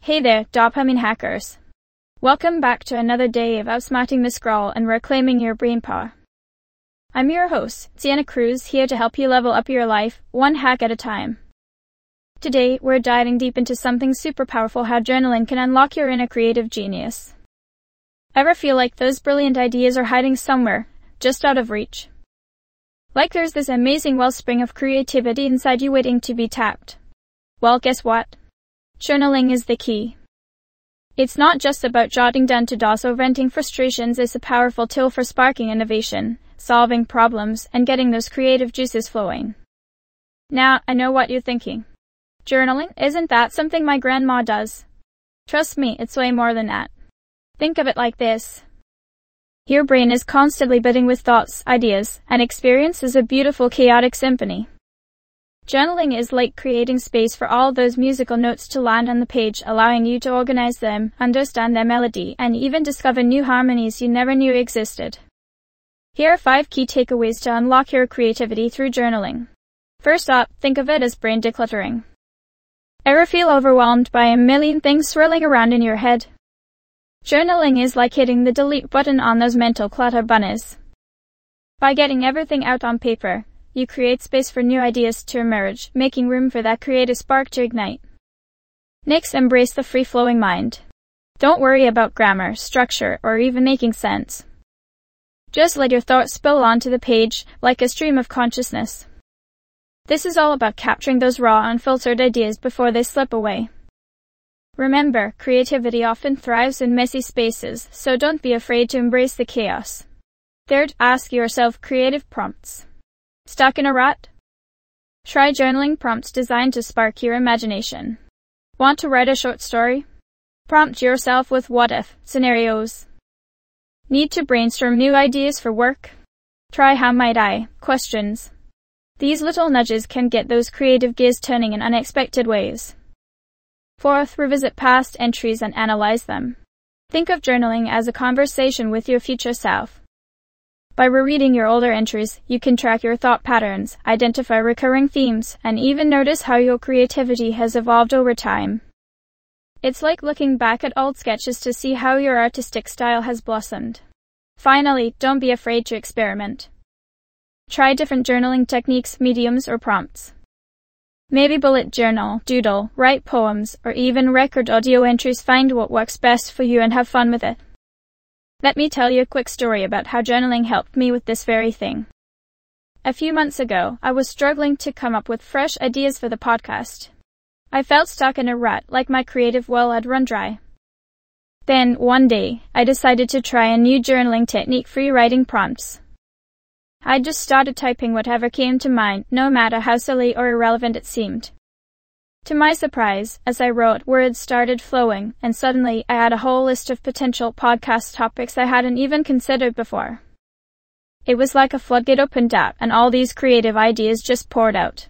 Hey there, dopamine hackers. Welcome back to another day of outsmarting the scroll and reclaiming your brain power. I'm your host, Sienna Cruz, here to help you level up your life, one hack at a time. Today, we're diving deep into something super powerful: how journaling can unlock your inner creative genius. Ever feel like those brilliant ideas are hiding somewhere, just out of reach? Like there's this amazing wellspring of creativity inside you waiting to be tapped? Well, guess what? Journaling is the key. It's not just about jotting down to-dos or venting frustrations. It's a powerful tool for sparking innovation, solving problems, and getting those creative juices flowing. Now, I know what you're thinking. Journaling, isn't that something my grandma does? Trust me, it's way more than that. Think of it like this. Your brain is constantly buzzing with thoughts, ideas, and experience is a beautiful chaotic symphony. Journaling is like creating space for all those musical notes to land on the page, allowing you to organize them, understand their melody, and even discover new harmonies you never knew existed. Here are 5 key takeaways to unlock your creativity through journaling. First up, think of it as brain decluttering. Ever feel overwhelmed by a million things swirling around in your head? Journaling is like hitting the delete button on those mental clutter bunnies. By getting everything out on paper, you create space for new ideas to emerge, making room for that creative spark to ignite. Next, embrace the free-flowing mind. Don't worry about grammar, structure, or even making sense. Just let your thoughts spill onto the page like a stream of consciousness. This is all about capturing those raw, unfiltered ideas before they slip away. Remember, creativity often thrives in messy spaces, so don't be afraid to embrace the chaos. Third, ask yourself creative prompts. Stuck in a rut? Try journaling prompts designed to spark your imagination. Want to write a short story? Prompt yourself with what-if scenarios. Need to brainstorm new ideas for work? Try how might I questions. These little nudges can get those creative gears turning in unexpected ways. Fourth, revisit past entries and analyze them. Think of journaling as a conversation with your future self. By rereading your older entries, you can track your thought patterns, identify recurring themes, and even notice how your creativity has evolved over time. It's like looking back at old sketches to see how your artistic style has blossomed. Finally, don't be afraid to experiment. Try different journaling techniques, mediums, or prompts. Maybe bullet journal, doodle, write poems, or even record audio entries. Find what works best for you and have fun with it. Let me tell you a quick story about how journaling helped me with this very thing. A few months ago, I was struggling to come up with fresh ideas for the podcast. I felt stuck in a rut, like my creative well had run dry. Then, one day, I decided to try a new journaling technique: free writing prompts. I just started typing whatever came to mind, no matter how silly or irrelevant it seemed. To my surprise, as I wrote, words started flowing, and suddenly I had a whole list of potential podcast topics I hadn't even considered before. It was like a floodgate opened up, and all these creative ideas just poured out.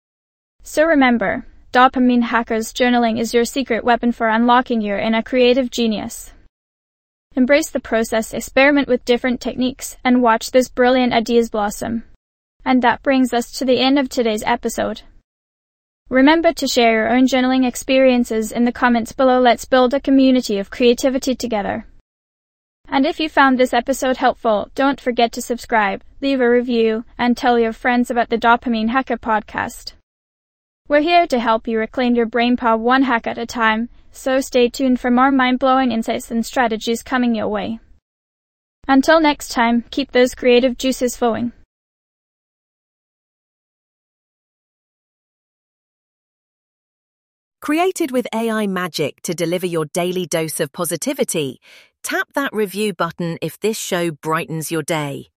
So remember, dopamine hackers, journaling is your secret weapon for unlocking your inner creative genius. Embrace the process, experiment with different techniques, and watch those brilliant ideas blossom. And that brings us to the end of today's episode. Remember to share your own journaling experiences in the comments below. Let's build a community of creativity together. And if you found this episode helpful, don't forget to subscribe, leave a review, and tell your friends about the Dopamine Hacker podcast. We're here to help you reclaim your brain power one hack at a time, so stay tuned for more mind-blowing insights and strategies coming your way. Until next time, keep those creative juices flowing. Created with AI magic to deliver your daily dose of positivity, tap that review button if this show brightens your day.